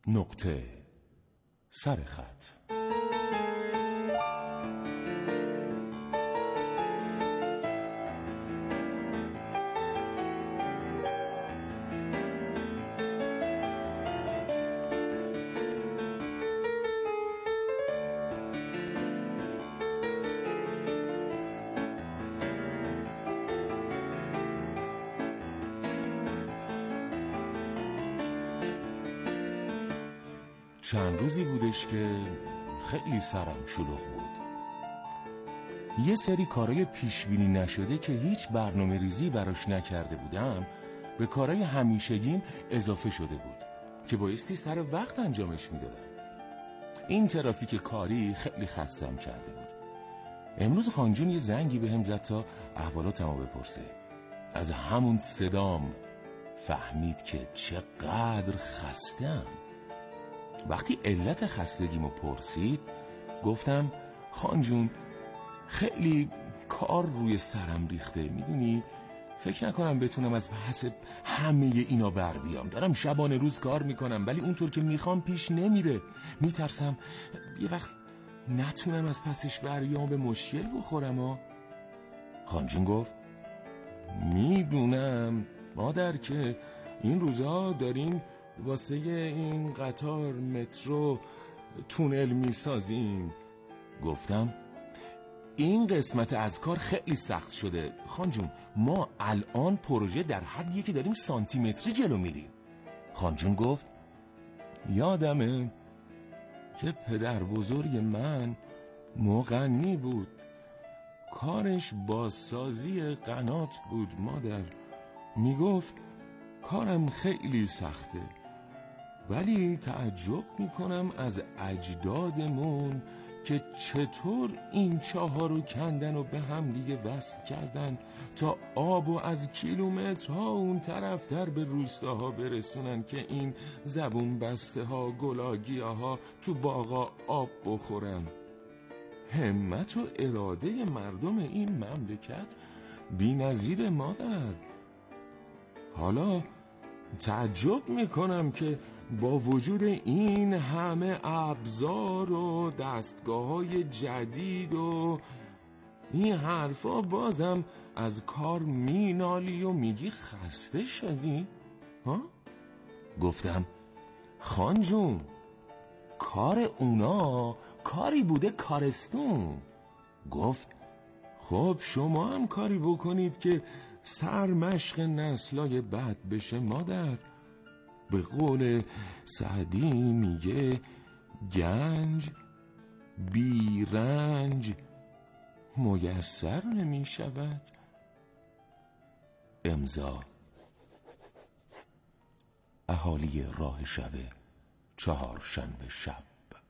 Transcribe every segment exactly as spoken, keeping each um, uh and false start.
نقطه سر خط. چند روزی بودش که خیلی سرم شلوغ بود. یه سری کارهای پیشبینی نشده که هیچ برنامه ریزی براش نکرده بودم به کارهای همیشگیم اضافه شده بود که بایستی سر وقت انجامش میدادم. این ترافیک کاری خیلی خستم کرده بود. امروز خانجون یه زنگی بهم زد تا احوالاتمو بپرسه. از همون صدام فهمید که چقدر خستم. وقتی علت خستگیمو پرسید گفتم خانجون خیلی کار روی سرم ریخته، میدونی فکر نکنم بتونم از پس همه اینا بر بیام. دارم شبانه روز کار میکنم ولی اونطور که میخوام پیش نمیره. میترسم یه وقت نتونم از پسش بر بیام و به مشکل بخورم. ها خانجون گفت میدونم مادر که این روزا داریم واسه این قطار مترو تونل میسازیم. گفتم این قسمت از کار خیلی سخت شده خانجون، ما الان پروژه در حدیه که داریم سانتی متری جلو میریم. خانجون گفت یادمه که پدر بزرگ من مغنی بود، کارش بازسازی قنات بود مادر. میگفت کارم خیلی سخته ولی تعجب میکنم از اجدادمون که چطور این چاها رو کندن و به هم دیگه وصل کردن تا آب و از کیلومترها اون طرف در به روستاها برسونن که این زبون بسته ها گلاگیه ها تو باغا آب بخورن. همت و اراده مردم این مملکت بی نظیر مادر. حالا تعجب میکنم که با وجود این همه ابزار و دستگاه‌های جدید و این حرفا بازم از کار مینالی و میگی خسته شدی؟ ها؟ گفتم خانجون کار اونا کاری بوده کارستون. گفت خب شما هم کاری بکنید که سرمشق نسلای بد بشه مادر. به قول سعدی میگه گنج بی رنج میسر نمی شود. امضا اهالی راه شب چهارشنبه شب.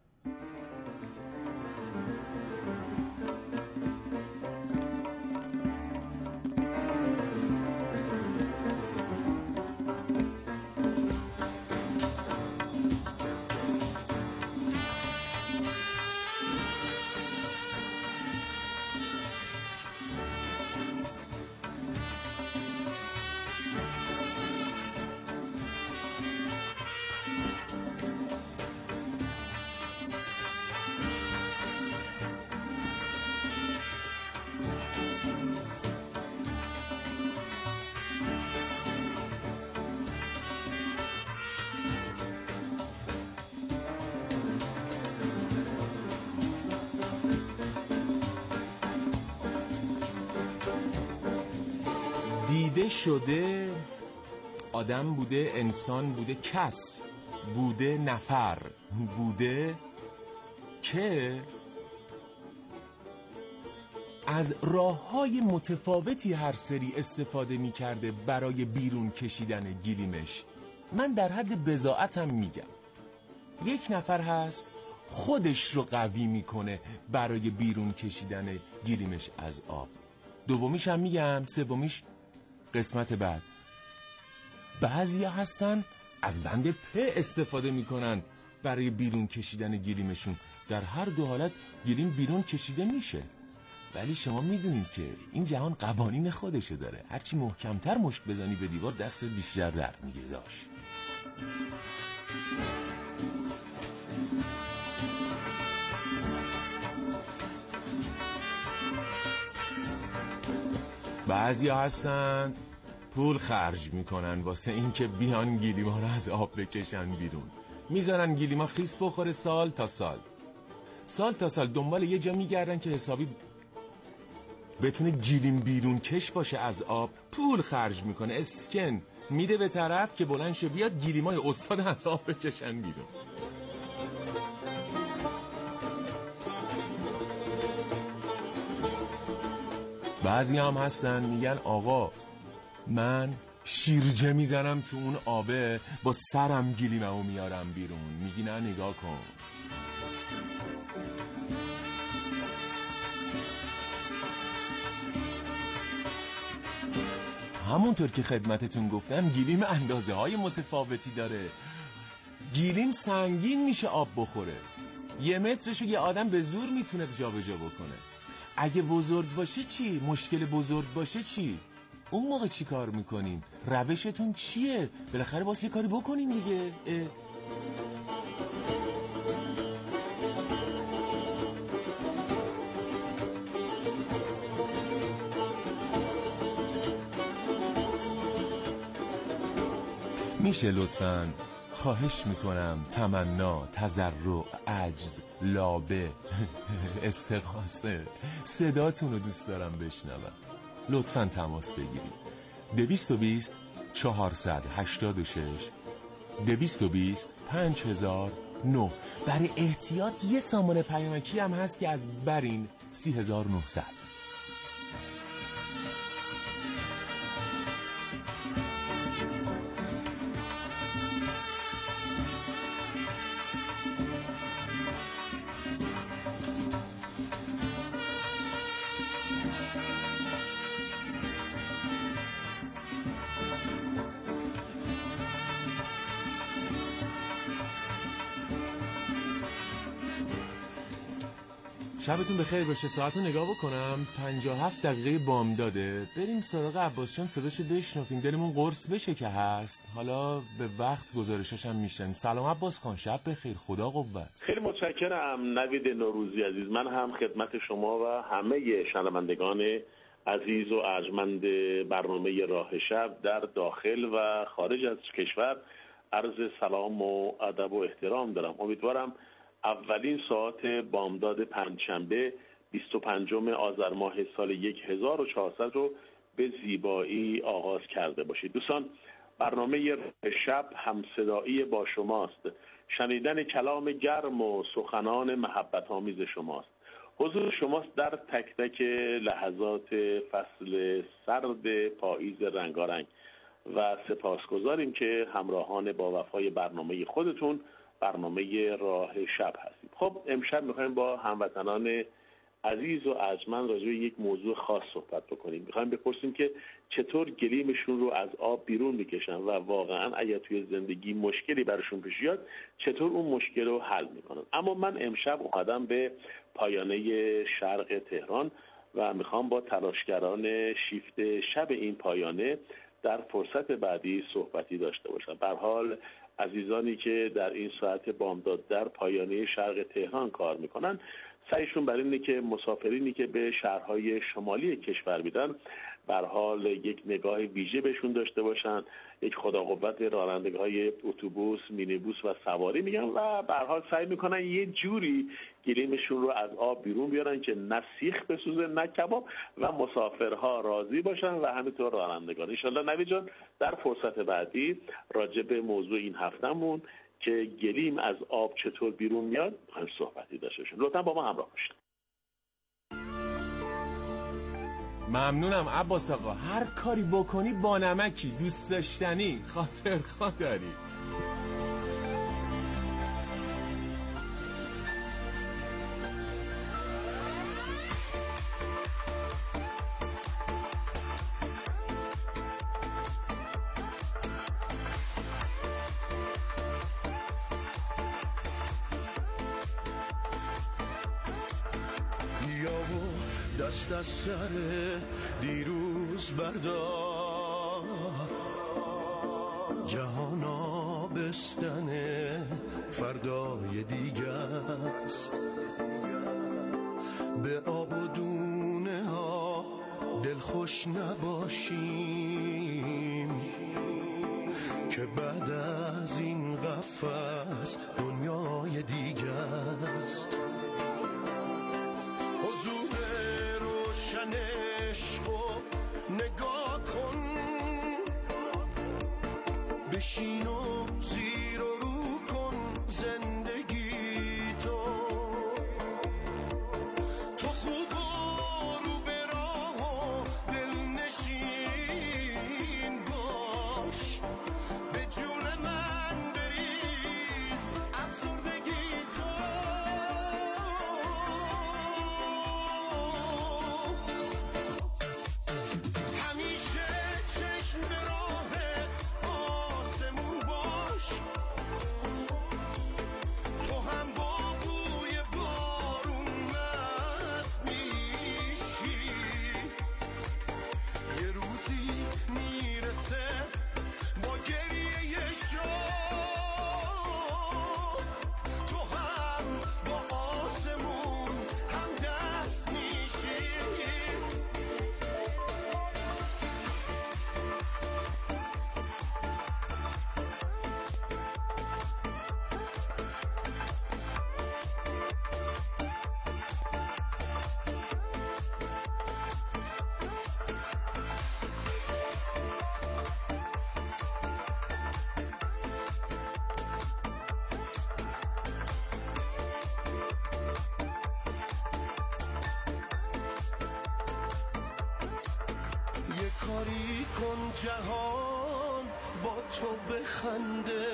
دیده شده آدم بوده، انسان بوده، کس بوده، نفر بوده که از راه‌های متفاوتی هر سری استفاده می‌کرده برای بیرون کشیدن گلیمش. من در حد بضاعتم میگم یک نفر هست خودش رو قوی میکنه برای بیرون کشیدن گلیمش از آب. دومیش هم میگم، سومیش قسمت بعد. بعضیا هستن از بند په استفاده میکنن برای بیرون کشیدن گلیمشون. در هر دو حالت گلیم بیرون کشیده میشه. ولی شما میدونید که این جهان قوانین خودشو داره. هرچی محکمتر مشت بزنی به دیوار دست بیشتر درد میگیره. داشت بعضی هستن پول خرج میکنن واسه این که بیان گلیما رو از آب بکشن بیرون، میذارن گلیما خیس بخوره سال تا سال سال تا سال دنبال یه جا میگردن که حسابی بتونه گلیم بیرون کش باشه از آب. پول خرج میکنه، اسکن میده به طرف که بلند شه بیاد گلیمای استاد از آب بکشن بیرون. بعضی هم هستن میگن آقا من شیرجه میزنم تو اون آبه، با سرم گلیممو میارم بیرون. میگی نه نگاه کن، همونطور که خدمتتون گفتم گلیم اندازه های متفاوتی داره. گلیم سنگین میشه آب بخوره، یه مترشو یه آدم به زور میتونه جا به جا بکنه. اگه بزرگ باشه چی؟ مشکل بزرگ باشه چی؟ اون موقع چی کار میکنیم؟ روشتون چیه؟ بالاخره باید یه کاری بکنیم دیگه. اه. میشه لطفاً خواهش میکنم تمنا، تضرع، عجز، لابه، استغاثه، صداتون رو دوست دارم بشنوم. لطفاً تماس بگیرید. دویست و بیست چهارصد هشتاد و شش دویست و بیست پنج هزار و نه. برای احتیاط یه سامان پیامکی هم هست که از برین سی هزار و نهصد. شبتون بخیر باشه. ساعتو نگاه بکنم پنجاه و هفت دقیقه بامداده. بریم سراغ عباس جان، صداشو بشنویم، دلمون قرص بشه که هست. حالا به وقت گزارشش هم میشن. سلام عباس خان، شب بخیر، خدا قوت. خیلی متشکرم نوید نوروزی عزیز. من هم خدمت شما و همه شنوندگان عزیز و ارجمند برنامه راه شب در داخل و خارج از کشور عرض سلام و ادب و احترام دارم. امیدوارم اولین ساعت بامداد پنجشنبه بیست و پنجم آذر ماه سال هزار و چهارصد رو به زیبایی آغاز کرده باشید. دوستان، برنامه شب همصدایی با شماست. شنیدن کلام گرم و سخنان محبت آمیز شماست. حضور شماست در تک تک لحظات فصل سرد پاییز رنگارنگ و سپاسگزاریم که همراهان با وفای برنامه خودتون، برنامه راه شب هستید. خب امشب میخوایم با هموطنان عزیز و ارجمند راجع به یک موضوع خاص صحبت بکنیم. میخوایم بپرسیم که چطور گلیمشون رو از آب بیرون میکشن و واقعا اگر توی زندگی مشکلی براشون پیش بیاد چطور اون مشکل رو حل میکنن. اما من امشب اومدم به پایانه شرق تهران و میخوام با تلاشگران شیفت شب این پایانه در فرصت بعدی صحبتی داشته باشم. به هر حال عزیزانی که در این ساعت بامداد در پایانه شرق تهران کار میکنن، سعیشون بر اینه که مسافرینی که به شهرهای شمالی کشور میدن به هر حال یک نگاه ویژه بهشون داشته باشن، یک خدا قوت رانندگان اتوبوس، مینیبوس و سواری میگن و به هر حال سعی میکنن یه جوری گلیمشون رو از آب بیرون بیارن که نه سیخ بسوزه نه کباب و مسافرها راضی باشن و همینطور رانندگان. ان شاءالله نوید جان در فرصت بعدی راجع به موضوع این هفتمون که گلیم از آب چطور بیرون میاد هم صحبتی داشته باشیم. لطفاً با ما همراه باشید. ممنونم عباس آقا. هر کاری بکنی با نمکی، دوست داشتنی، خاطر خاطری. دست از سر دیروز بردار، جهان آبستن فردای دیگه است. به آب و دونه ها دل دلخوش نباشیم که بعد از این قفس دنیای دیگه است. حضور روشن عشقو نگاه کن، بشین و زیر و رو کن زندگی تو. تو خوب و رو به راه و دلنشین باش، به جون من بریز افسردگی تو. همیشه چشم به راه آسمون باش، تو هم با بوی بارون مست میشی. یه روزی میرسه با گریه شوق، تو هم با آسمون هم دست میشی. یه کاری کن جهان با تو بخنده،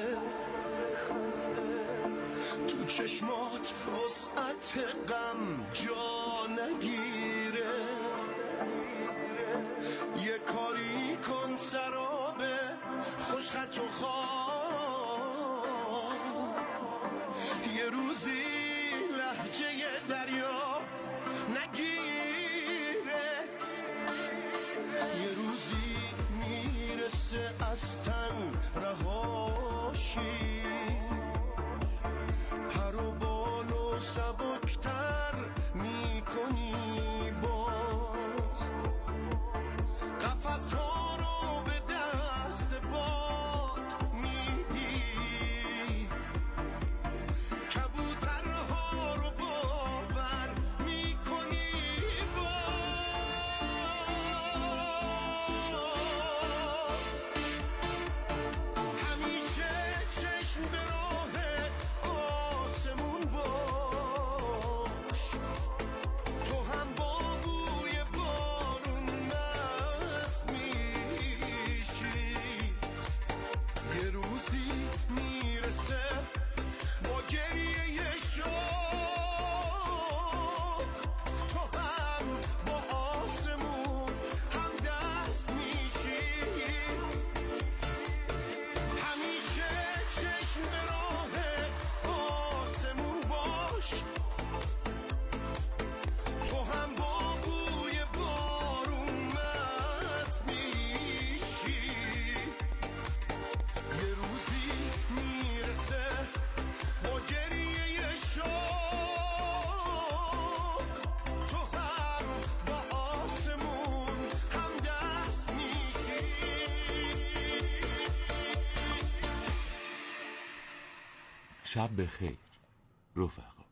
تو چشمات وسعت غم جا نگیره. یه کاری کن سراب خوشخط و خواب، یه روزی لهجه دریا نگیره. یه روزی میرسه از تن رهاشی، پر و بال و سبکتر میکنی باز. قفس ها رو به دست باد میدی، کبوترها رو باور میکنی باز. همیشه چشم به راه آسمون باش، تو هم با بوی بارون مست میشی. یه روزی میرسه با گریه شوق، تو هم با آسمون هم دست میشی. همیشه چشم به راه آسمون باش، تو هم با بوی بارون مست میشی. یه روزی میرسه با گریه شوق، تو هم با آسمون هم دست میشی. شب بخیر رفقا.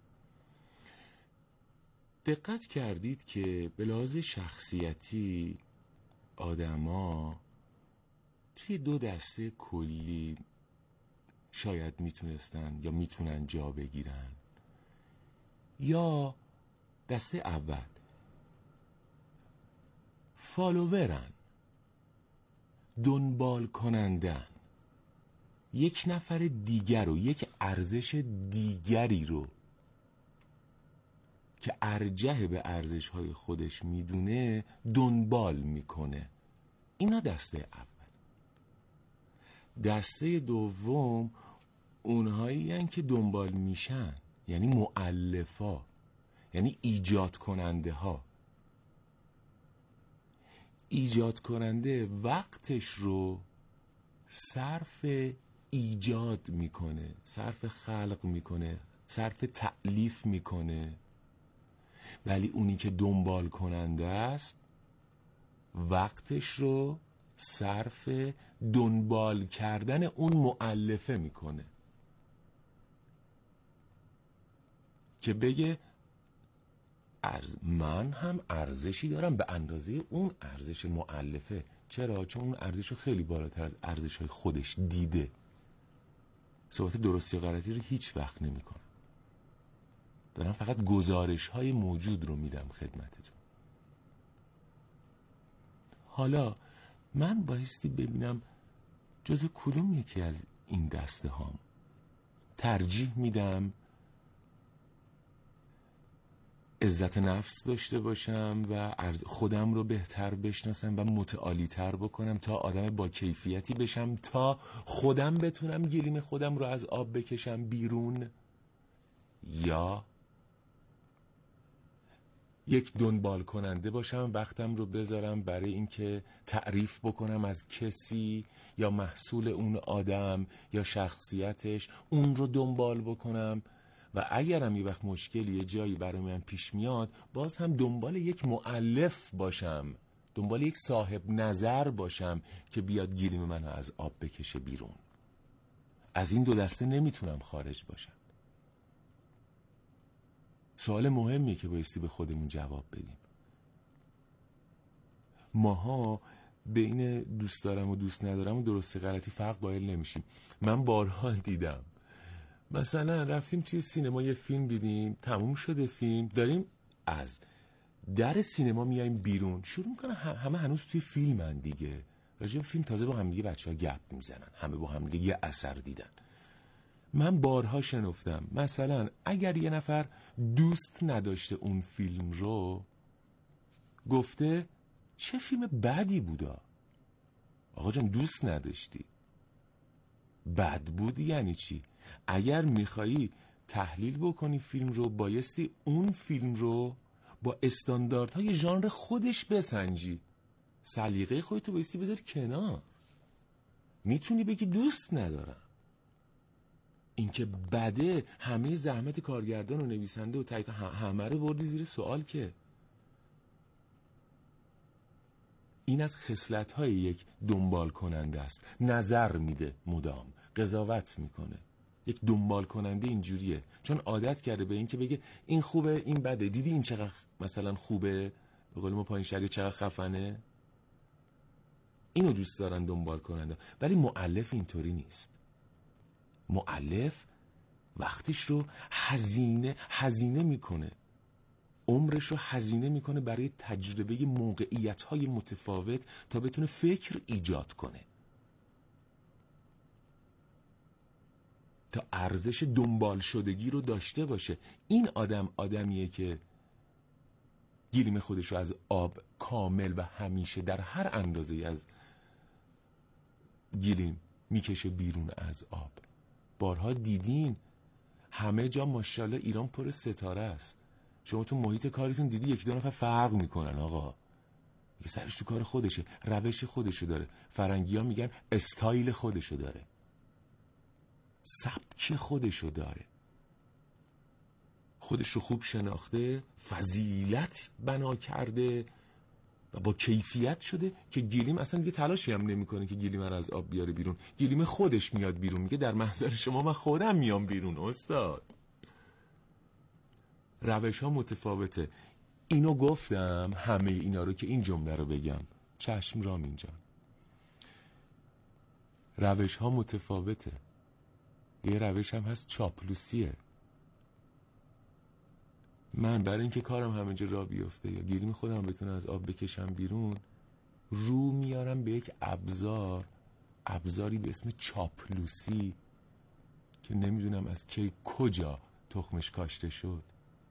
دقت کردید که به لحاظ شخصیتی آدما توی دو دسته کلی شاید میتونستن یا میتونن جا بگیرن. یا دسته اول فالوورن، دنبال کنندن، یک نفر دیگر رو، یک ارزش دیگری رو که ارجح به ارزش‌های خودش میدونه دنبال میکنه. اینا دسته اول. دسته دوم اونهایی هستن که دنبال میشن، یعنی مؤلفا، یعنی ایجاد کننده ها. ایجاد کننده وقتش رو صرف ایجاد میکنه، صرف خلق میکنه، صرف تألیف میکنه، ولی اونی که دنبال کننده است وقتش رو صرف دنبال کردن اون مؤلفه میکنه که بگه ارز من هم ارزشی دارم به اندازه اون ارزش مؤلفه. چرا؟ چون اون ارزش رو خیلی بالاتر از ارزش های خودش دیده. صحبت درستی و غلطی رو هیچ وقت نمی کنم، دارم فقط گزارش های موجود رو میدم خدمتتون. حالا من بایستی ببینم جزو کدوم یکی از این دسته هام ترجیح میدم عزت نفس داشته باشم و خودم رو بهتر بشناسم و متعالی تر بکنم تا آدم با کیفیتی بشم، تا خودم بتونم گلیم خودم رو از آب بکشم بیرون، یا یک دنبال کننده باشم وقتم رو بذارم برای اینکه تعریف بکنم از کسی یا محصول اون آدم یا شخصیتش، اون رو دنبال بکنم و اگرم یه وقت مشکلی یه جایی برای من پیش میاد باز هم دنبال یک مؤلف باشم، دنبال یک صاحب نظر باشم که بیاد گلیم منو از آب بکشه بیرون. از این دو دسته نمیتونم خارج باشم. سوال مهمیه که بایستی به خودمون جواب بدیم. ماها بین دوست دارم و دوست ندارم و درست غلطی فرق قائل نمیشیم. من بارها دیدم مثلا رفتیم توی سینما یه فیلم دیدیم، تموم شده فیلم، داریم از در سینما میایم بیرون، شروع میکنن همه هنوز توی فیلمن دیگه، راجع به فیلم تازه با هم دیگه بچه‌ها گپ میزنن، همه با هم دیگه یه اثر دیدن. من بارها شنفتم مثلا اگر یه نفر دوست نداشته اون فیلم رو، گفته چه فیلم بدی بودا. آقا جان دوست نداشتی، بد بود یعنی چی؟ اگر میخوایی تحلیل بکنی فیلم رو بایستی اون فیلم رو با استانداردهای ژانر خودش بسنجی، سلیقه خودتو بایستی بذاری کنار. میتونی بگی دوست ندارم، اینکه بده همه زحمت کارگردان و نویسنده و تایید همه رو بردی زیر سوال که. این از خصلت‌های یک دنبال کننده است، نظر میده، مدام قضاوت میکنه. یک دنبال کننده اینجوریه چون عادت کرده به این که بگه این خوبه این بده، دیدی این چقدر مثلا خوبه، به قول ما پایین شهری چقدر خفنه. اینو دوست دارن دنبال کننده. ولی مؤلف اینطوری نیست. مؤلف وقتش رو هزینه هزینه میکنه، عمرش رو هزینه میکنه برای تجربه موقعیت‌های متفاوت تا بتونه فکر ایجاد کنه، تا ارزش دنبال شدگی رو داشته باشه. این آدم آدمیه که گلیم خودش رو از آب کامل و همیشه در هر اندازه از گلیم میکشه بیرون از آب. بارها دیدین همه جا ماشاءالله ایران پر ستاره است. شما تو محیط کاریتون دیدی یکی دو نفر فرق میکنن، آقا یه سرش تو کار خودشه، روش خودشو داره، فرنگی ها میگن استایل خودشو داره، سبک خودشو داره، خودش رو خوب شناخته، فضیلت بنا کرده و با کیفیت شده که گلیم اصلا دیگه تلاشی هم نمیکنه که گلیم رو از آب بیاره بیرون. گلیم خودش میاد بیرون، میگه در محضر شما من خودم میام بیرون استاد. روش ها متفاوته. اینو گفتم همه اینا رو که این جمله رو بگم. چشم رامین جان، روش ها متفاوته. یه روش هم هست چاپلوسیه. من برای اینکه کارم همه جا را بیفته یا گلیم خودم بتونه از آب بکشم بیرون، رو میارم به یک ابزار، ابزاری به اسم چاپلوسی که نمیدونم از کی کجا تخمش کاشته شد.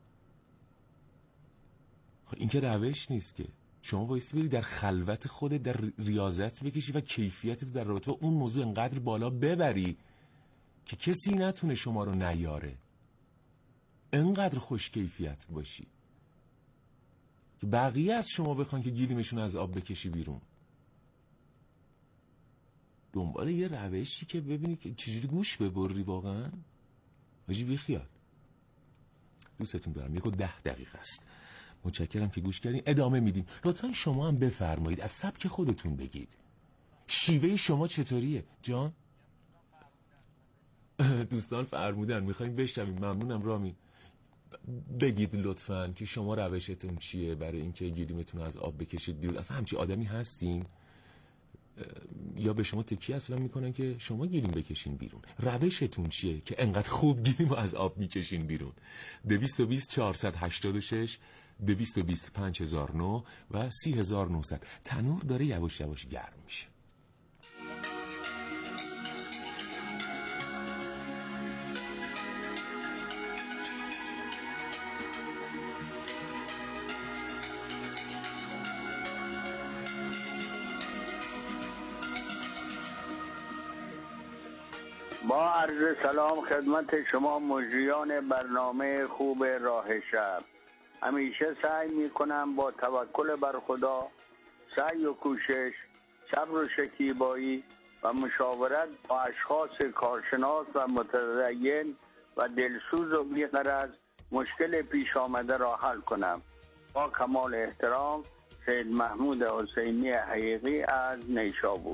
خب این که روش نیست که. شما بایستی بری در خلوت خودت در ریاضت بکشی و کیفیت در رابطه با اون موضوع انقدر بالا ببری که کسی نتونه شما رو نیاره، انقدر خوش کیفیت باشی که بقیه از شما بخوان که گلیمشون از آب بکشی بیرون. دنبال یه روشی که ببینی که چجوری گوش ببری واقعا. حاجی بی خیال، دوستتون دارم. یک و ده دقیقه است متشکرم که گوش کردین. ادامه میدیم. لطفا شما هم بفرمایید از سبک خودتون بگید. شیوه شما چطوریه جان؟ دوستان فرمودن میخوایم بشنویم. ممنونم رامین. بگید لطفاً که شما روشتون چیه برای اینکه گلیمتون از آب بکشید بیرون. اصلا همچی آدمی هستین یا به شما تکیه اصلا میکنن که شما گلیم بکشین بیرون؟ روشتون چیه که انقدر خوب گلیم از آب میکشین بیرون؟ دویست و بیست چهارصد و هشتاد و شش دویست و بیست پنج هزار و نه و سی هزار و نهصد. تنور داره یواش یواش گرم میشه. با عرض سلام خدمت شما مجریان برنامه خوب راه شب. همیشه سعی میکنم با توکل بر خدا، سعی و کوشش، صبر و شکیبایی و مشاورت با اشخاص کارشناس و متدین و دلسوز و بی‌غرض مشکل پیش آمده را حل کنم. با کمال احترام، سید محمود حسینی حقیقی از نیشابور.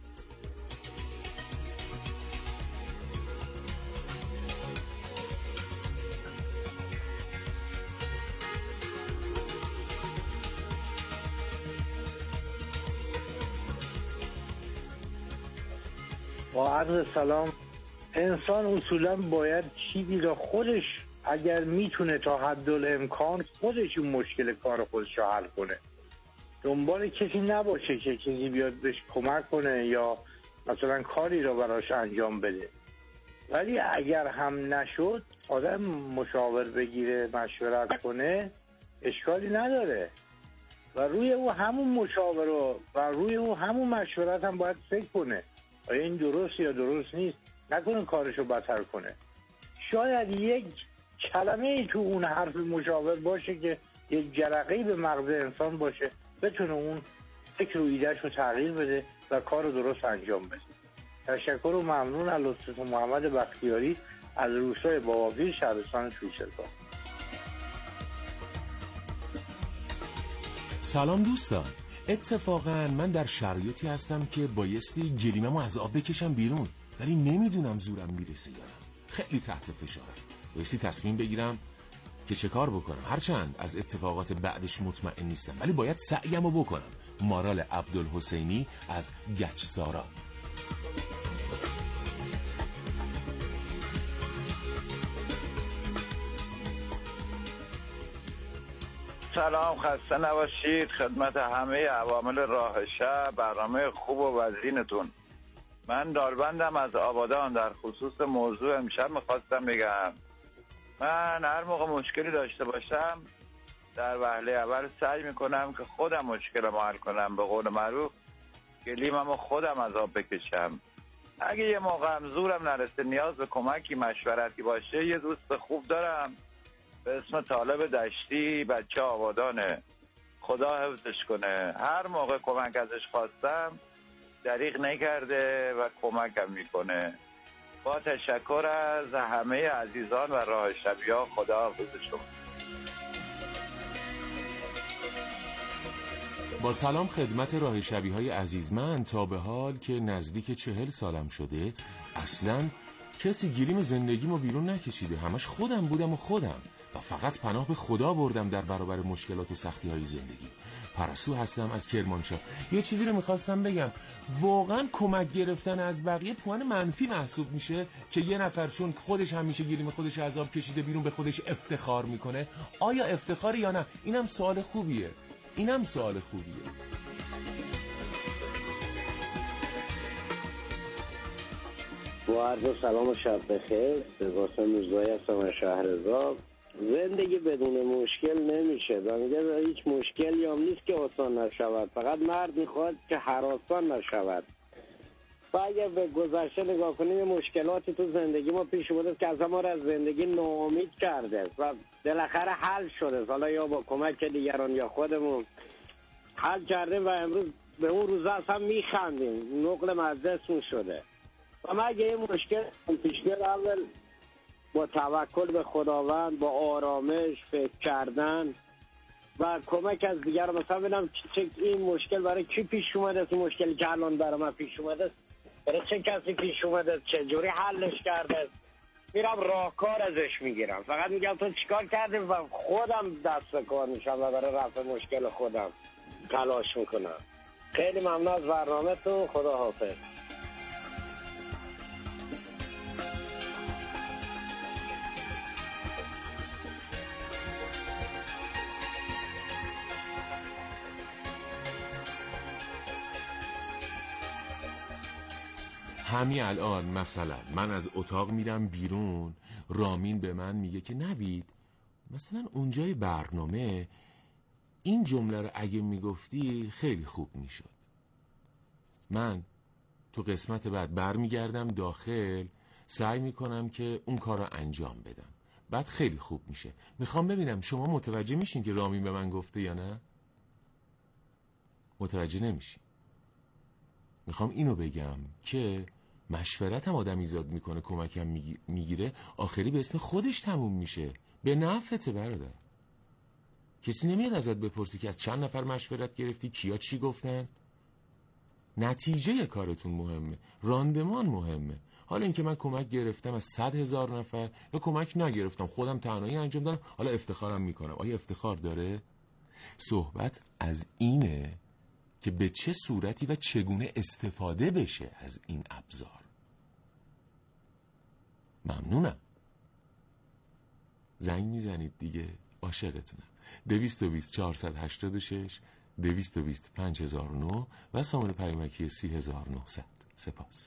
با عرض سلام. انسان اصولا باید چیزی را خودش اگر میتونه تا حدالامکان خودش اون مشکل کار خودش را حل کنه، دنبال کسی نباشه که کسی بیاد بهش کمک کنه یا مثلا کاری را براش انجام بده. ولی اگر هم نشد آدم مشاور بگیره، مشورت کنه، اشکالی نداره و روی او همون مشاور و روی او همون مشورت هم باید فکر کنه آیا این درست یا درست نیست، نکنه کارشو بدتر کنه. شاید یک کلمه ای تو اون حرف مشاور باشه که یک جرقه‌ای به مغز انسان باشه، بتونه اون فکر و ایده‌اش رو تغییر بده و کار رو درست انجام بده. تشکر و ممنون از لطفتون. محمد بختیاری از روستای باباپیر، شهرستان فیشرگاه. سلام دوستان. اتفاقا من در شرایطی هستم که بایستی گلیممو از آب بکشم بیرون، ولی نمیدونم زورم میرسه یا نه. خیلی تحت فشارم. بایستی تصمیم بگیرم که چه کار بکنم. هرچند از اتفاقات بعدش مطمئن نیستم، ولی باید سعیمو بکنم. مارال عبدالحسینی از گچسارا. سلام، خسته نباشید. خدمت همه عوامل راه شب، برنامه خوب و وزینتون. من داربندم از آبادان. در خصوص موضوع امشب میخواستم بگم من هر موقع مشکلی داشته باشم در وهله اول سعی میکنم که خودم مشکل رو حل کنم. به قول معروف گلیممو خودم از آب بکشم. اگه یه موقع هم زورم نرسه، نیاز به کمکی مشورتی باشه، یه دوست خوب دارم به اسم طالب دشتی، بچه آبادانه، خدا حفظش کنه. هر موقع کمک ازش خواستم دریغ نکرده و کمکم میکنه. با تشکر از همه عزیزان و راه شبی‌ها، خدا حفظ شما. با سلام خدمت راه شبی‌های عزیز. من تا به حال که نزدیک چهل سالم شده اصلاً کسی گلیم زندگیمو بیرون نکشیده. همش خودم بودم و خودم و فقط پناه به خدا بردم در برابر مشکلات و سختی‌های زندگی. پرستو هستم از کرمانشاه. یه چیزی رو میخواستم بگم. واقعا کمک گرفتن از بقیه پوان منفی محسوب میشه که یه نفر چون خودش همیشه گلیم خودش از آب کشیده بیرون به خودش افتخار میکنه. آیا افتخار یا نه؟ اینم سوال خوبیه. اینم سوال خوبیه. با عرض سلام و شب بخیر. سباسم میرزایی هستم از شهرزاد. زندگی بدون مشکل نمیشه. میگه هیچ مشکلی هم نیست که آسان نشود، فقط مرد میخواد که هراسان نشود. و اگر به گذشته نگاه کنیم مشکلاتی تو زندگی ما پیش اومده که از ما را از زندگی ناامید کرده و بالاخره حل شده، حالا یا با کمک دیگران یا خودمون حل کردیم و امروز به اون روزا اصلا میخندیم، نقل مجلسمون شده. و من اگه این مشکل پیش بیاد، اول با توکل به خداوند، با آرامش، فکر کردن و کمک از دیگر، مثلا ببینم چه این مشکل برای کی پیش اومده، این مشکلی که الان برای من پیش اومده برای چه کسی پیش اومده، چه جوری حلش کرده، میرم راهکار ازش میگیرم. فقط میگم تو چیکار کردی و خودم دست به کار میشم و برای رفع مشکل خودم تلاش میکنم. خیلی ممنون از برنامه‌تون. خدا حافظ. همین الان مثلا من از اتاق میرم بیرون، رامین به من میگه که نوید مثلا اونجای برنامه این جمله رو اگه میگفتی خیلی خوب میشد. من تو قسمت بعد برمیگردم داخل، سعی میکنم که اون کار رو انجام بدم، بعد خیلی خوب میشه. میخوام ببینم شما متوجه میشین که رامین به من گفته یا نه؟ متوجه نمیشین. میخوام اینو بگم که مشورت هم آدم ایجاد میکنه، کمکم میگیره، آخری به اسم خودش تموم میشه، به نفعته برادر. کسی نمیاد ازت بپرسی که از چند نفر مشورت گرفتی، کیا چی گفتن. نتیجه کارتون مهمه، راندمان مهمه. حالا اینکه من کمک گرفتم از صد هزار نفر یا کمک نگرفتم خودم تنهایی انجام دادم، حالا افتخارم میکنم. آیا افتخار داره؟ صحبت از اینه که به چه صورتی و چگونه استفاده بشه از این ابزار. ممنونم. زنگ میزنید دیگه، عاشقتونم. دویست و بیست چهارصد و هشتاد و شش دویست و بیست پنج هزار و نه و سامانه پیامکی سی هزار و نهصد. سپاس.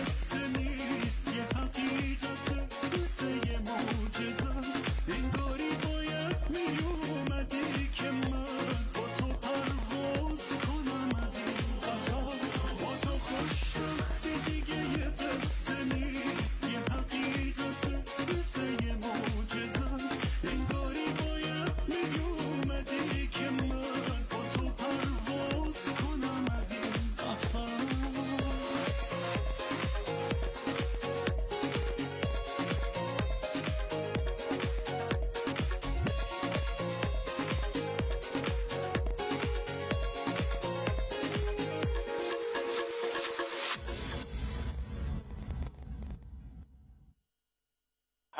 قصه یه معجزه است، انگاری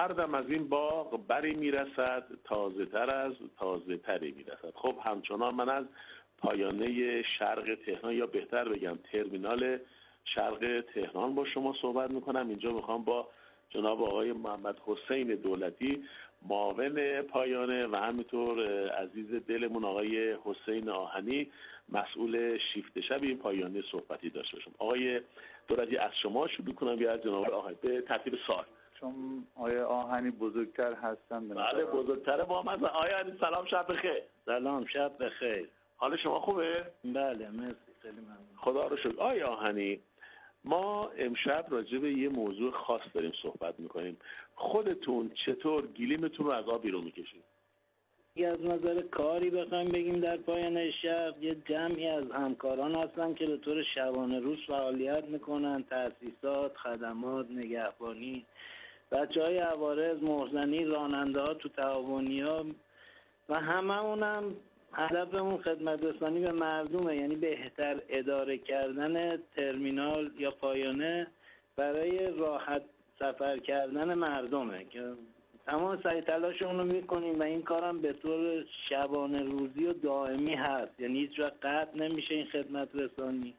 هر دم از این باغ بری میرسد، تازه تر از تازه تری میرسد. خب همچنان من از پایانه شرق تهران یا بهتر بگم ترمینال شرق تهران با شما صحبت میکنم. اینجا میخوام با جناب آقای محمد حسین دولتی معاون پایانه و همینطور عزیز دلمون آقای حسین آهنی مسئول شیفت شب این پایانه صحبتی داشته باشم. آقای دولتی از شما شروع کنم یا از جناب آقای به ترتیب سوال؟ چون آقای آهنی بزرگتر هستن. بله بزرگتره با من. آقای آهنی سلام، شب بخیر. سلام، شب بخیر. حال شما خوبه؟ بله مرسی، خیلی ممنون. خدا رو شکر. آقای آهنی، ما امشب راجع به یه موضوع خاص داریم صحبت میکنیم. خودتون چطور گلیمتون رو از آب بیرون میکشید؟ از نظر کاری بخوایم بگیم در پایان شب یه جمعی از همکاران هستن که به طور شبانه روز فعالیت میکنن، تأسیسات، خدمات، نگهبانی، بچه های عوارض، مرزنی، راننده ها تو تعاونی ها و همه اونم هدفمون خدمت رسانی به مردمه، یعنی بهتر اداره کردن ترمینال یا پایانه برای راحت سفر کردن مردمه که تمام سعی تلاشمون رو میکنیم و این کارم به طور شبانه روزی و دائمی هست، یعنی هیچ وقت قطع نمیشه این خدمت رسانی.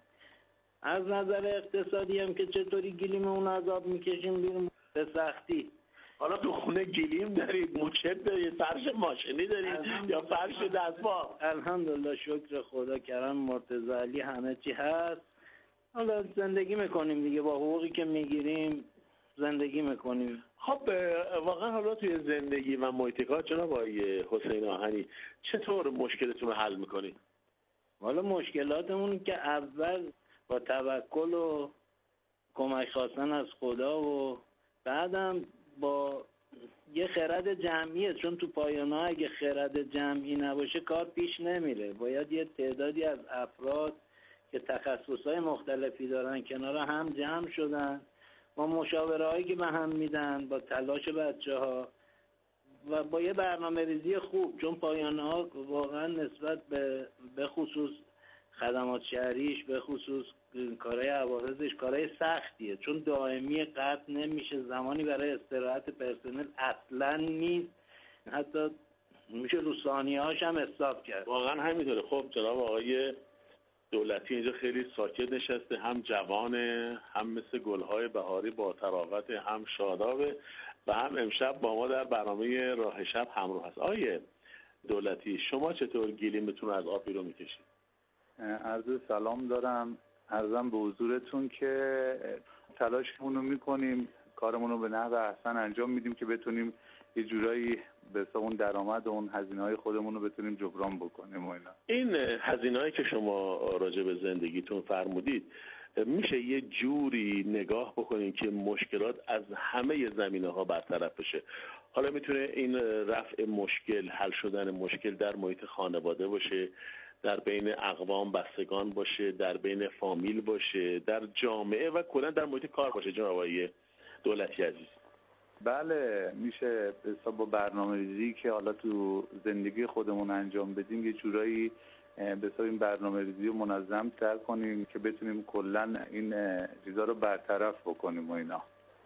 از نظر اقتصادی هم که چطوری گلیممون عذاب میکشیم بیرون به سختی. حالا تو خونه گلیم دارید، موچت دارید، فرش ماشینی دارید یا فرش دستباف؟ الحمدلله شکر خدا، کرم مرتضی علی، همه چی هست. حالا زندگی میکنیم دیگه، با حقوقی که میگیریم زندگی میکنیم. خب واقعا حالا توی زندگی و محیط کار جناب آقای حسین آهنی چطور مشکلتون رو حل میکنید؟ حالا مشکلاتمون که اول با توکل و کمک خواستن از خدا و بعدم با یه خرد جمعیه، چون تو پایانه اگه خرد جمعی نباشه کار پیش نمیره. باید یه تعدادی از افراد که تخصصهای مختلفی دارن کنار هم جمع شدن با مشاوره هایی که به هم میدن، با تلاش بچه ها و با یه برنامه ریزی خوب، چون پایانه ها واقعا نسبت به به خصوص خدمات شهریش، به خصوص کارهای عوارضش کارهای سختیه، چون دائمی قطع نمیشه، زمانی برای استراحت پرسنل اصلا نیست، حتی میشه رو ثانیه‌هاش هم حساب کرد. واقعا همینطوره. خب جناب آقای دولتی اینجا خیلی ساکت نشسته، هم جوانه، هم مثل گلهای بهاری با تراوت، هم شادابه و هم امشب با ما در برنامه راه شب همراه هست. آقای دولتی شما چطور گلیمتون از آب بیرون میکشید؟ عرض سلام دارم، عرضم به حضورتون که تلاشمون رو میکنیم، کارمون رو به نحو احسن انجام میدیم که بتونیم یه جورایی به اون درآمد و اون هزینه‌های خودمون رو بتونیم جبران بکنیم و اینا. این هزینه‌هایی که شما راجع به زندگیتون فرمودید میشه یه جوری نگاه بکنین که مشکلات از همه زمینه‌ها برطرف بشه؟ حالا میتونه این رفع مشکل، حل شدن مشکل در محیط خانواده باشه، در بین اقوام بستگان باشه، در بین فامیل باشه، در جامعه و کلا در محیط کار باشه. جناب آقای دولتی عزیز بله، میشه با برنامه‌ریزی که حالا تو زندگی خودمون انجام بدیم یه جورایی به حساب این برنامه‌ریزی رو منظم تر کنیم که بتونیم کلا این چیزا رو برطرف بکنیم و اینا.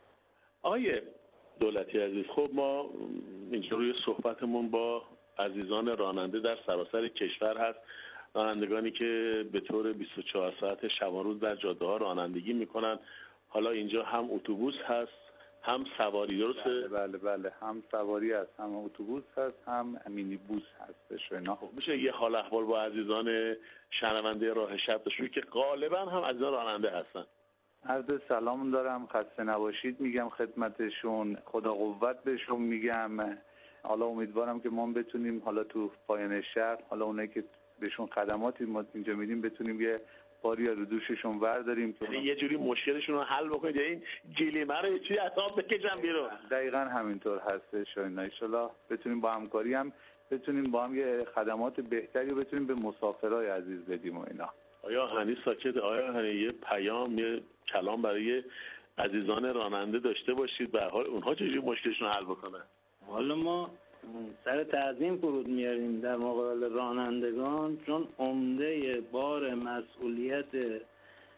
آقای دولتی عزیز، خب ما اینجا روی صحبتمون با عزیزان راننده در سراسر کشور هست، رانندگانی که به طور بیست و چهار ساعت شبان روز در جاده‌ها رانندگی میکنن. حالا اینجا هم اتوبوس هست، هم سواری، درسته؟ بله بله بله، هم سواری هست، هم اتوبوس هست، هم مینی بوس هستش و اینا. خب میشه یه حال احوال با عزیزان شنونده راه شب داشت که غالبا هم عزیزان راننده هستن؟ عرض سلام دارم، خسته نباشید میگم خدمتشون، خدا قوت بهشون میگم. حالا امیدوارم که ما بتونیم حالا تو پایان شهر، حالا اونایی که بهشون خدماتی ما اینجا میدیم بتونیم یه باری رو دوششون ورداریم، یعنی یه جوری مشکلشون رو حل بکنید، این گلیمه رو یه چیزی از آب بکشن بیرون. دقیقاً همینطور هستش و ان شاءالله بتونیم با همکاری هم بتونیم با هم یه خدمات بهتری رو بتونیم به مسافرای عزیز بدیم و اینا. آیا هنی ساکت؟ آیا هنی یه پیام، یه کلام برای عزیزان راننده داشته باشید به حال اونها چجوری مشکلشون رو حل بکنن؟ حالا ما سر تعظیم فرود میاریم در مقابل رانندگان، چون عمده بار مسئولیت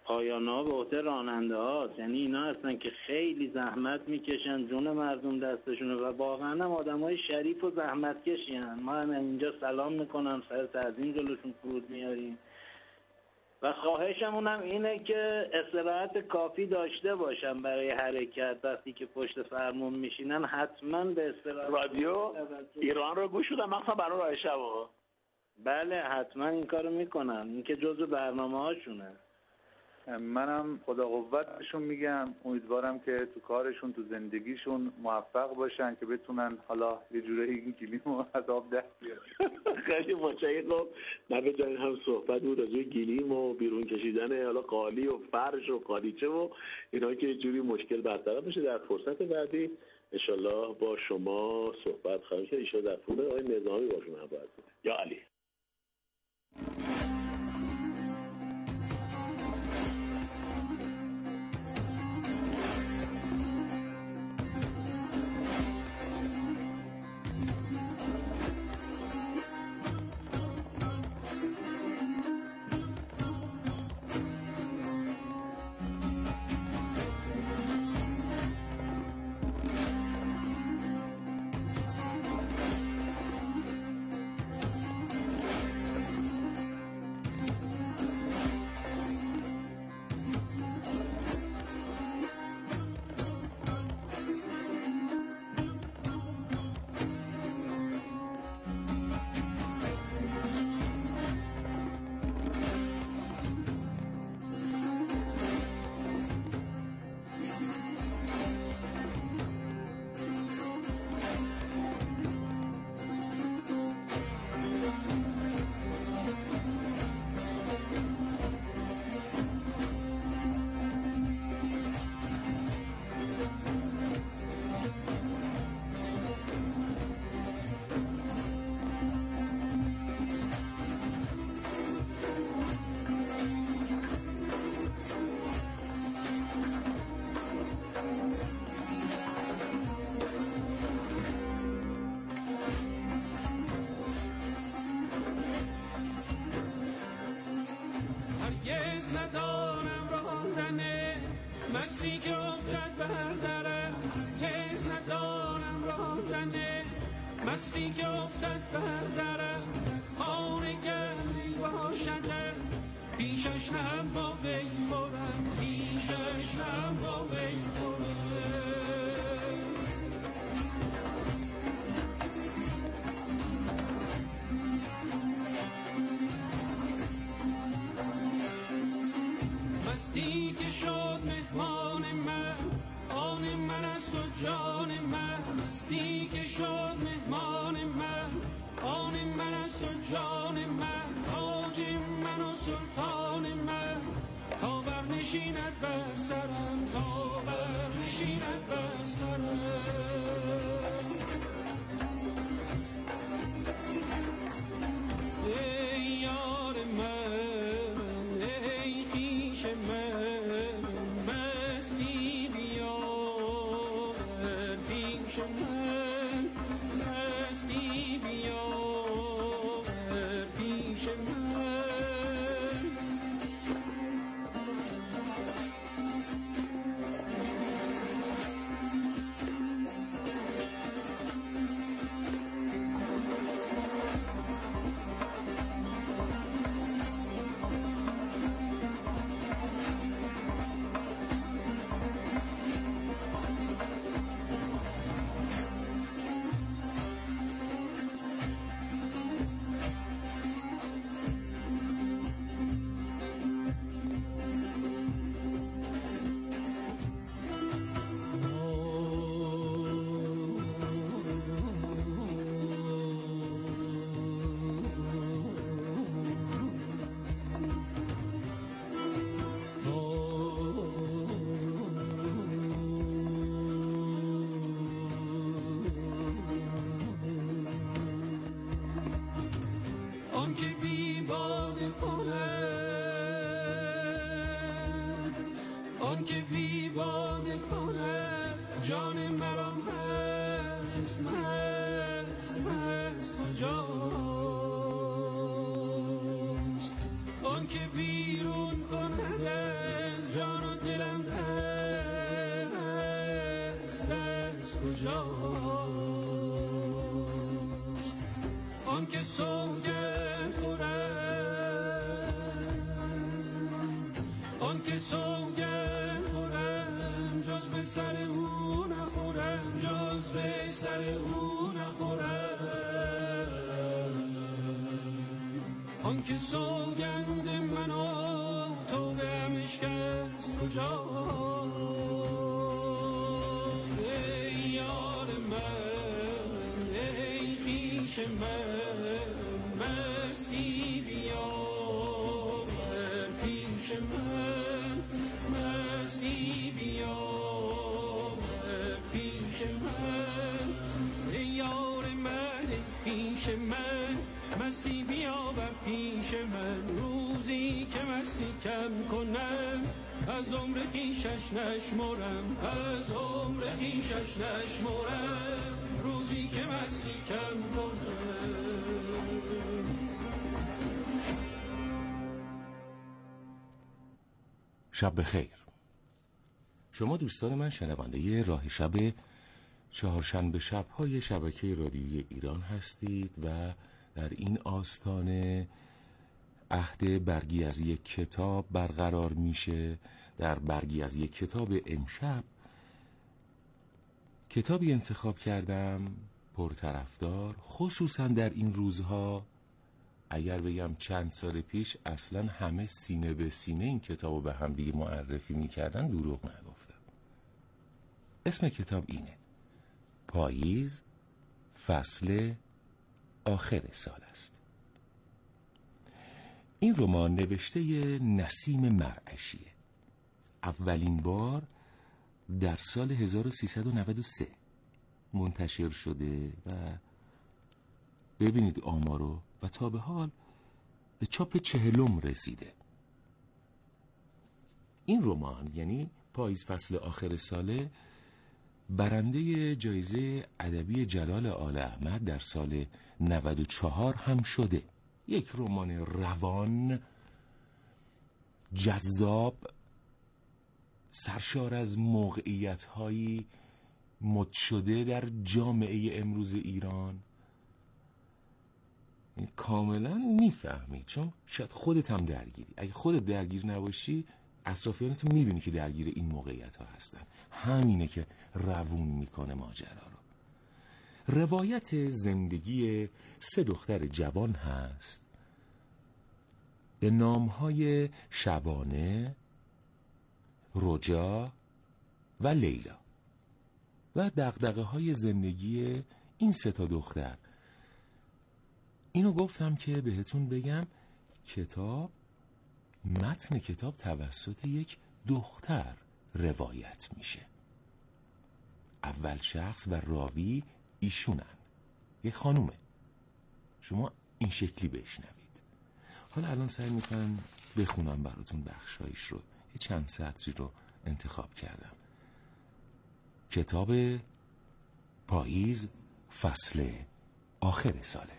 پایان‌ها به عهده راننده هاست. یعنی اینا هستن که خیلی زحمت میکشن، جون مردم دستشونه و واقعا هم آدمای شریف و زحمت کشین. ما هم اینجا سلام میکنم، سر تعظیم جلوشون فرود میاریم و خواهشمون هم اینه که استراحت کافی داشته باشن برای حرکت. وقتی که پشت فرمون میشینن حتما به استراحت. رادیو ایران رو گوش بدم مخصوصا برای راه شب. بله حتما این کارو میکنن، این که جزو برنامه هاشونه. منم خدا قوت بهشون میگم، امیدوارم که تو کارشون تو زندگیشون موفق باشن که بتونن حالا یه جورایی این گلیمو از آب دست بیارن. خیلی متشکرم. نه به جای هم صحبت بود راجع به گلیم و بیرون کشیدن حالا قالی و فرش و قالیچه و اینا که یه جوری مشکل برطرف بشه. در فرصت بعدی انشالله با شما صحبت خواهیم کرد. ان در طول آقای نظامی باشون هم باید یا علی. مستی که افتد بر درم آن گردی باشد پیشش هم با وی خورم پیشش هم با وی خورم مستی که شد مهمان من آن من است و جان من مستی که شد مهمان من آن من است و جان من تاج من و سلطان من تا برنشیند بر سرم تا برنشیند بر سرم ای یار من ای خویش من مستی بیاور پیش من مستی بیاور پیش من آن که بی باده کند آن که بی باده کند جان مرام هست هست هست کجاست آن که بیرون کند سوگند خورم، آن که سوگند خورم جز به سر او نخورم، جز به سر او نخورم. آن که سوگند منو تو غمش کس کجا، ای یار من ای خویش من، مستی بیا بر پیش من، مستی بیا بر پیش من، ای یار من ای خویش من، مستی بیا بر پیش من. روزی که مستی کم کنم از عمر خویشش نشمرم، از عمر خویشش نشمرم، روزی که مستی کم کنم. شب بخیر. شما دوستان من شنونده راه شب چهارشنبه شب‌های شبکه رادیویی ایران هستید و در این آستانه عهد برگی از یک کتاب برقرار میشه. در برگی از یک کتاب امشب کتابی انتخاب کردم پرطرفدار، خصوصا در این روزها. اگر بگم چند سال پیش اصلا همه سینه به سینه این کتابو به هم دیگه معرفی میکردن، دروغ نگفتم. اسم کتاب اینه: پاییز، فصل آخر سال است. این رمان نوشته نسیم مرعشیه. اولین بار در سال هزار و سیصد و نود و سه منتشر شده و ببینید آمارو، و تا به حال به چاپ چهلم رسیده. این رمان یعنی پاییز فصل آخر ساله برنده جایزه ادبی جلال آل احمد در سال نود و چهار هم شده. یک رمان روان، جذاب، سرشار از موقعیت‌هایی مد شده در جامعه امروز ایران. کاملا میفهمی، چون شاید خودت هم درگیری. اگه خودت درگیر نباشی اطرافیانت میبینی که درگیر این موقعیت ها هستن. همینه که روون میکنه ماجرا رو. روایت زندگی سه دختر جوان هست به نامهای شبانه، رجا و لیلا و دغدغه های زندگی این سه تا دختر. اینو گفتم که بهتون بگم کتاب، متن کتاب توسط یک دختر روایت میشه. اول شخص و راوی ایشونن، یک خانومه. شما این شکلی بشنوید. حالا الان سعی میکنم بخونم براتون بخشایش رو. یه چند سطری رو انتخاب کردم. کتاب پاییز فصل آخر ساله.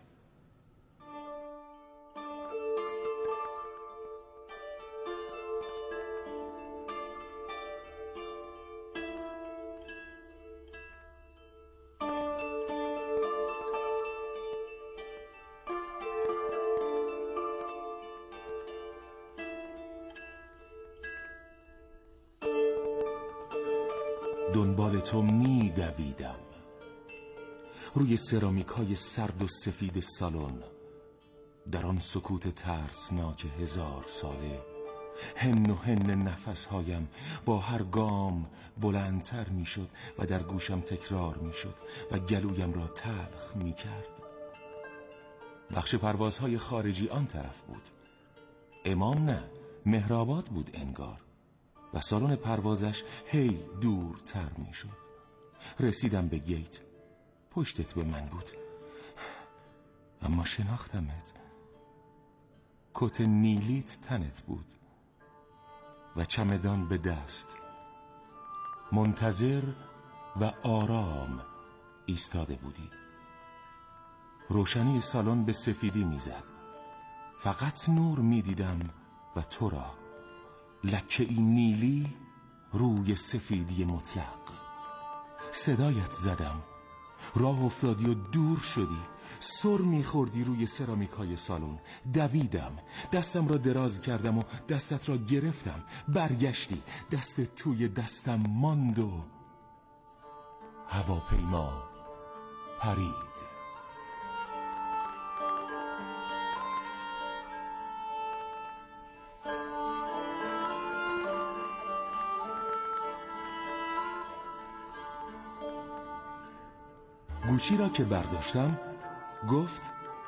دنبال تو می دویدم روی سرامیک های سرد و سفید سالن، در آن سکوت ترسناک هزار ساله. هن و هن نفس هایم با هر گام بلندتر می شد و در گوشم تکرار می شد و گلویم را تلخ می کرد. بخش پروازهای خارجی آن طرف بود. امام نه، مهرآباد بود انگار، و سالن پروازش هی دورتر می شد. رسیدم به گیت. پشتت به من بود، اما شناختمت. کت نیلیت تنت بود و چمدان به دست. منتظر و آرام ایستاده بودی. روشنی سالن به سفیدی میزد. فقط نور میدیدم و تو را، لکه ای نیلی روی سفیدی مطلق. صدایت زدم، راه افتادی و دور شدی. سر میخوردی روی سرامیکای سالن. دویدم، دستم را دراز کردم و دستت را گرفتم. برگشتی، دست توی دستم ماند و هواپیما پرید. گوشی را که برداشتم گفت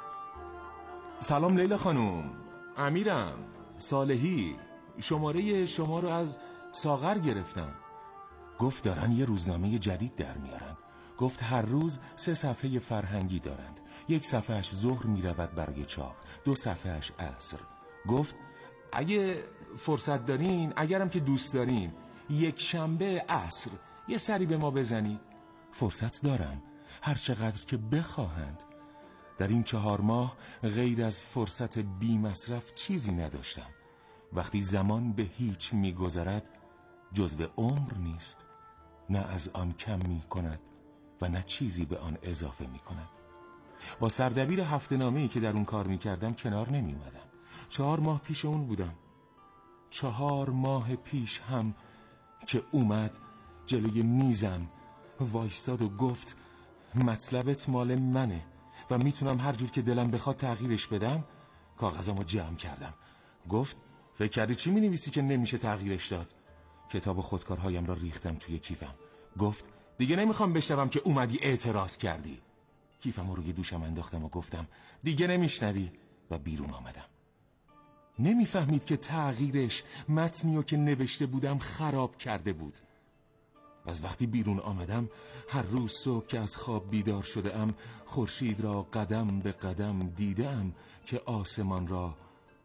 سلام لیلا خانم، امیرم، صالحی، شماره شما رو از ساغر گرفتم. گفت دارن یه روزنامه جدید در میارن. گفت هر روز سه صفحه فرهنگی دارند. یک صفحهش ظهر میرود برای چاپ، دو صفحهش عصر. گفت اگه فرصت دارین، اگرم که دوست دارین، یک شنبه عصر یه سری به ما بزنید. فرصت دارم، هر چقدر که بخواهند. در این چهار ماه غیر از فرصت بی مصرف چیزی نداشتم. وقتی زمان به هیچ میگذرد جزو عمر نیست، نه از آن کم می کند و نه چیزی به آن اضافه می کند. با سردبیر هفته نامه‌ای که در اون کار می کردم کنار نمی اومدم. چهار ماه پیش اون بودم. چهار ماه پیش هم که اومد جلوی میزم وایستاد و گفت مطلبت مال منه و میتونم هر جور که دلم بخواد تغییرش بدم. کاغذمو جمع کردم. گفت فکر کردی چی مینویسی که نمیشه تغییرش داد؟ کتاب خودکارهایم را ریختم توی کیفم. گفت دیگه نمیخوام بشنوم که اومدی اعتراض کردی. کیفمو روی دوشم انداختم و گفتم دیگه نمیشنوی و بیرون آمدم. نمیفهمید که تغییرش متنیو که نوشته بودم خراب کرده بود. از وقتی بیرون آمدم هر روز صبح که از خواب بیدار شده ام خورشید را قدم به قدم دیدم که آسمان را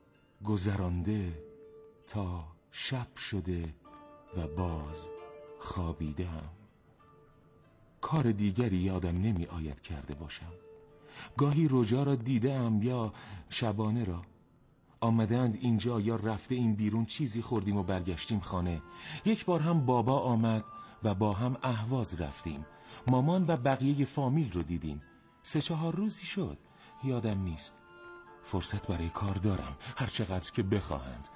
گذرانده تا شب شده و باز خوابیدم. کار دیگری یادم نمی آید کرده باشم. گاهی رجا را دیدم یا شبانه را. آمدند اینجا یا رفته این بیرون، چیزی خوردیم و برگشتیم خانه. یک بار هم بابا آمد و با هم اهواز رفتیم. مامان و بقیه فامیل رو دیدیم. سه چهار روزی شد، یادم نیست. فرصت برای کار دارم، هر چقدر که بخواهند.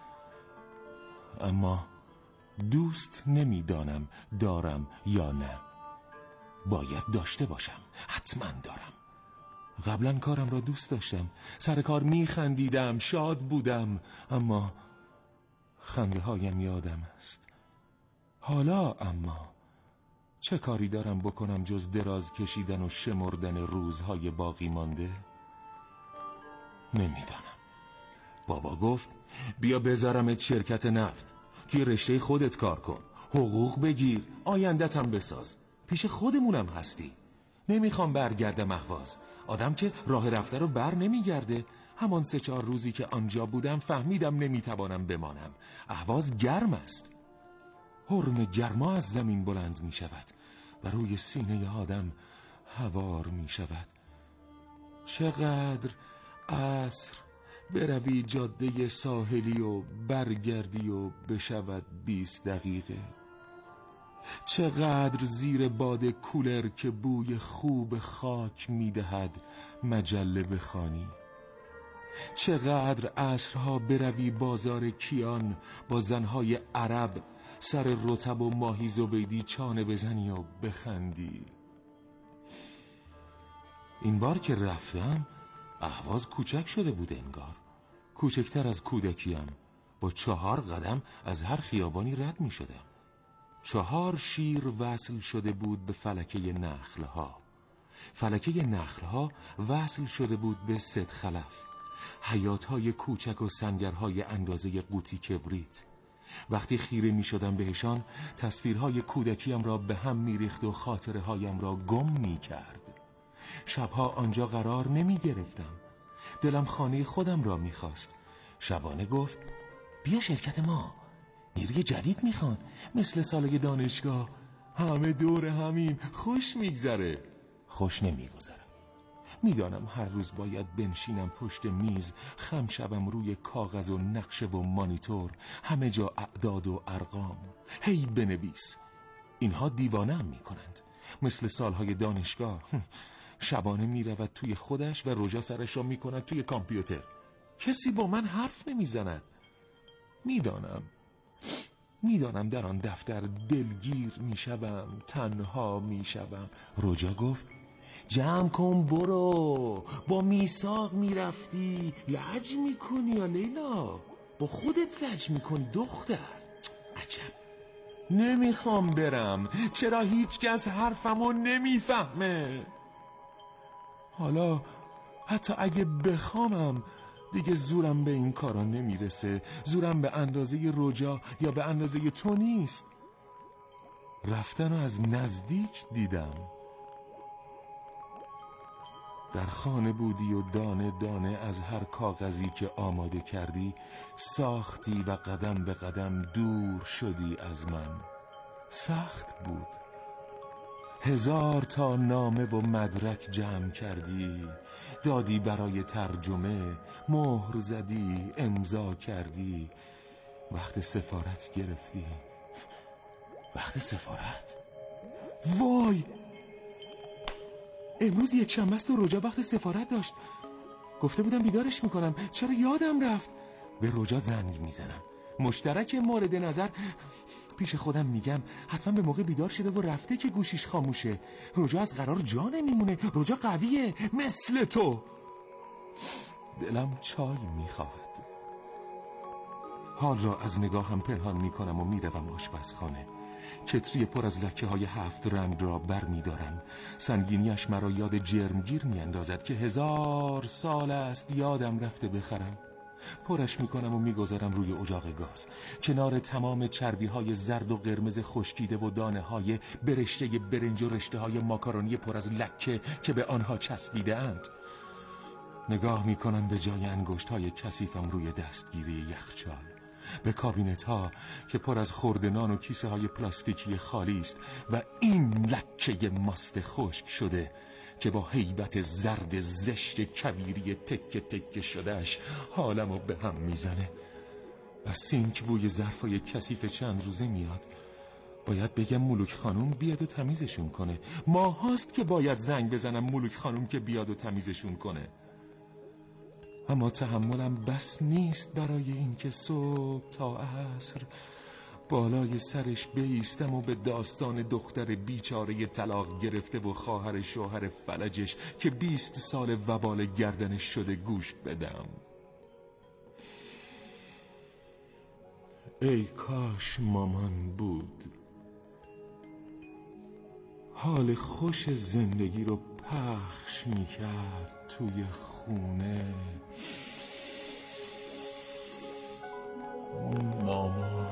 اما دوست نمیدانم دارم یا نه. باید داشته باشم، حتما دارم. قبلا کارم را دوست داشتم، سر کار میخندیدم، شاد بودم، اما خنده هایم یادم است. حالا اما چه کاری دارم بکنم جز دراز کشیدن و شمردن روزهای باقی مانده؟ نمیدانم. بابا گفت بیا بذارمت شرکت نفت، توی رشته خودت کار کن، حقوق بگیر، آیندت هم بساز، پیش خودمونم هستی. نمیخوام برگردم اهواز. آدم که راه رفته رو بر نمیگرده. همان سه چهار روزی که آنجا بودم فهمیدم نمیتوانم بمانم. اهواز گرم است. حرم گرما از زمین بلند می شود و روی سینه آدم هوار می شود. چقدر عصر بروی جاده ساحلی و برگردی و بشود بیست دقیقه. چقدر زیر باد کولر که بوی خوب خاک می دهد مجله بخوانی. چقدر عصرها بروی بازار کیان با زنهای عرب سر رطب و ماهی زبیدی چانه بزنی و بخندی. این بار که رفتم اهواز کوچک شده بود انگار. کوچکتر از کودکیم. با چهار قدم از هر خیابانی رد می شدم. چهار شیر وصل شده بود به فلکه نخلها. فلکه نخلها وصل شده بود به صدخلف. حیاتهای کوچک و سنگرهای اندازه قوطی کبریت. وقتی خیره می شدم بهشان تصویرهای کودکیم را به هم می ریخت و خاطره هایم را گم می کرد. شبها آنجا قرار نمی گرفتم. دلم خانه خودم را می خواست. شبانه گفت بیا شرکت ما، نیروی جدید می خوان، مثل سالای دانشگاه، همه دور همیم، خوش می گذره. خوش نمی گذره. میدانم هر روز باید بنشینم پشت میز، خم شوم روی کاغذ و نقشه و مانیتور، همه جا اعداد و ارقام. هی بنویس. اینها دیوانه‌ام میکنند، مثل سالهای دانشگاه. شبانه میرود توی خودش و رجا سرش را میکند توی کامپیوتر. کسی با من حرف نمیزند. میدانم میدانم در آن دفتر دلگیر میشوم، تنها میشوم. رجا گفت جمع کن برو، با میثاق میرفتی. لج میکنی یا لیلا؟ با خودت لج میکنی دختر. عجب. نمیخوام برم. چرا هیچ کس حرفمو نمیفهمه؟ حالا حتی اگه بخوامم دیگه زورم به این کارا نمیرسه. زورم به اندازه رجا یا به اندازه تو نیست. رفتن رو از نزدیک دیدم. در خانه بودی و دانه دانه از هر کاغذی که آماده کردی ساختی و قدم به قدم دور شدی از من. سخت بود. هزار تا نامه و مدرک جمع کردی، دادی برای ترجمه، مهر زدی، امضا کردی. وقت سفارت گرفتی. وقت سفارت؟ وای! امروز یک شنبه است و رجا وقت سفارت داشت. گفته بودم بیدارش میکنم. چرا یادم رفت؟ به رجا زنگ میزنم. مشترک مورد نظر. پیش خودم میگم حتما به موقع بیدار شده و رفته که گوشیش خاموشه. رجا از قرار جا نمیمونه. رجا قویه مثل تو. دلم چای میخواهد. حال را از نگاهم پنهان میکنم و میروم آشپزخانه. کتری پر از لکه های هفت رنگ را بر می دارم. سنگینیش مرا یاد جرمگیر می اندازد که هزار سال است یادم رفته بخرم. پرش می کنم و می گذارم روی اجاق گاز کنار تمام چربی های زرد و قرمز خشکیده و دانه های برشته برنج و رشته های ماکارونی پر از لکه که به آنها چسبیده اند. نگاه می کنم به جای انگشت های کثیفم روی دستگیری یخچال، به کابینت ها که پر از خرده نان و کیسه های پلاستیکی خالی است و این لکه ماست خشک شده که با هیبت زرد زشت کویری تکه تکه شدهش حالمو به هم میزنه. و سینک بوی ظرفای کثیف چند روزه میاد. باید بگم ملوک خانوم بیاد و تمیزشون کنه. ماهاست که باید زنگ بزنم ملوک خانوم که بیاد و تمیزشون کنه. اما تحملم بس نیست برای اینکه صبح تا عصر بالای سرش بایستم و به داستان دختر بیچاره طلاق گرفته و خواهر شوهر فلجش که بیست سال وبال گردنش شده گوش بدم. ای کاش مامان بود. حال خوش زندگی رو پخش میکرد توی خونه. مامان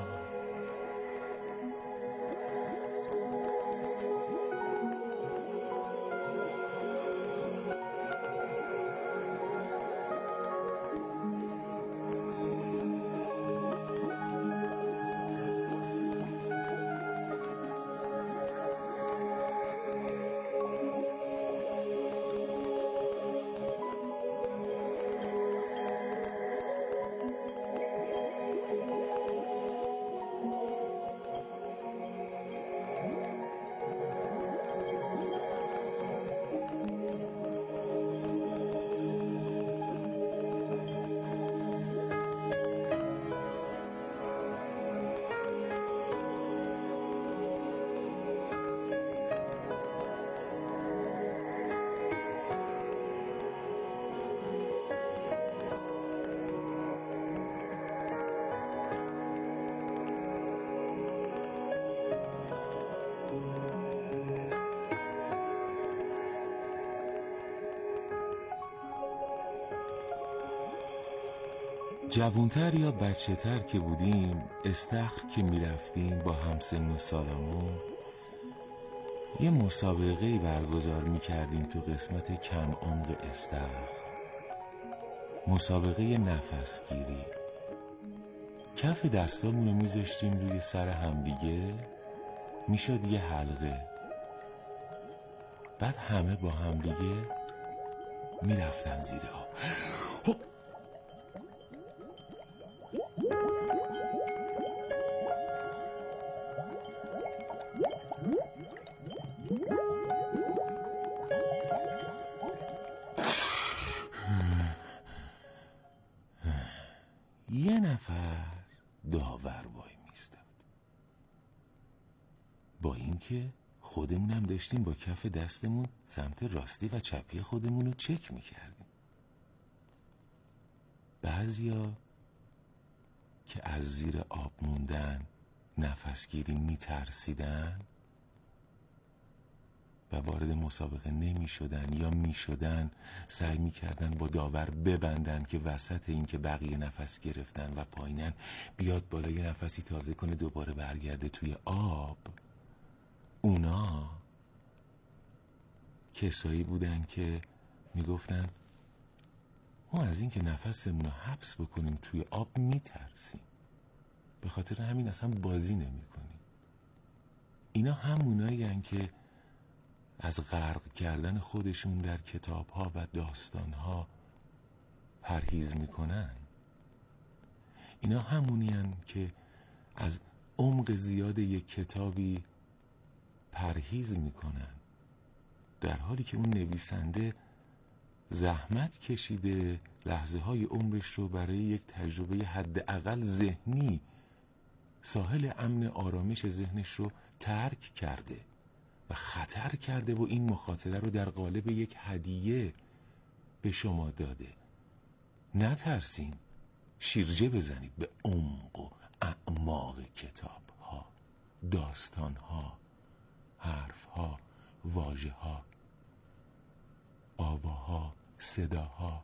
جوانتر یا بچه تر که بودیم استخر که میرفتیم با همسن و سالمون یه مسابقه برگزار میکردیم تو قسمت کم عمق استخر. مسابقه نفس گیری. کف دستامون رو میذاشتیم روی سر همدیگه، میشد یه حلقه. بعد همه با همدیگه میرفتن زیر آب. یه نفر داور وای میستاد. با اینکه خودمونم داشتیم با کف دستمون سمت راستی و چپی خودمون رو چک میکردیم. بعضیا که از زیر آب موندن نفسگیری میترسیدن و وارد مسابقه نمی شدن یا می شدن سعی می کردن با داور ببندن که وسط این که بقیه نفس گرفتن و پایینن بیاد بالا یه نفسی تازه کنه دوباره برگرده توی آب. اونا کسایی بودن که می گفتن ما از این که نفسمون رو حبس بکنیم توی آب می ترسیم، به خاطر همین اصلا بازی نمی کنیم. اینا همونایی هن که از غرق کردن خودشون در کتاب‌ها و داستان‌ها پرهیز میکنن. اینا همونی هن که از عمق زیاد یک کتابی پرهیز میکنن، در حالی که اون نویسنده زحمت کشیده لحظه های عمرش رو برای یک تجربه حداقل ذهنی ساحل امن آرامش ذهنش رو ترک کرده و خطر کرده و این مخاطره رو در قالب یک هدیه به شما داده. نترسین، شیرجه بزنید به عمق و اعماق کتاب ها، داستان ها، حرف ها، واژه ها، آواها، صداها.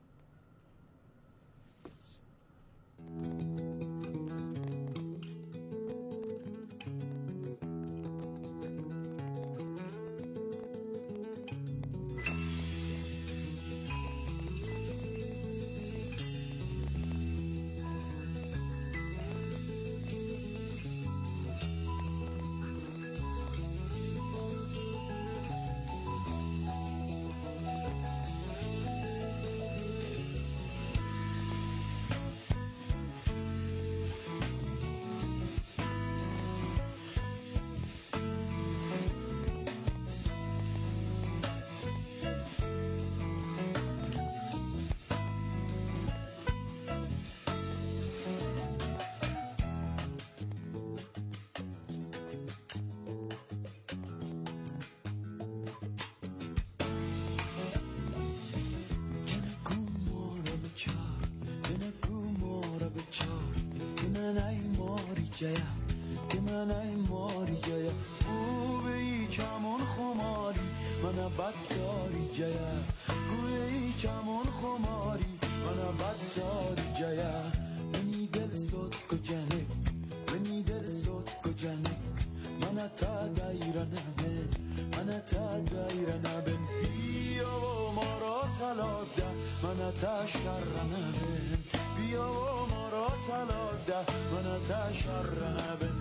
جایا که من ای ماری جایا گوی کمون خماری من بدداری جایا گوی کمون خماری من بدداری جایا منی دل صوت کجانه منی دل صوت کجانه من تا دایره نبن من تا دایره نبن بیا و ما را تلاده من تا شر نبن بیا و ما را تلاده من تا شر نبن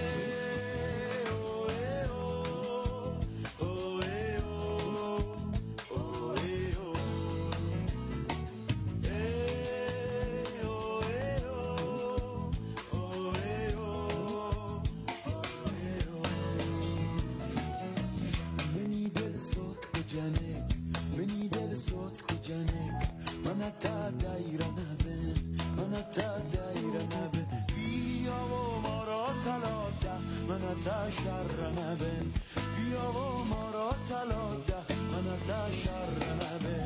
تا شر نبن بیا و ما را تلاده من تا شر نبن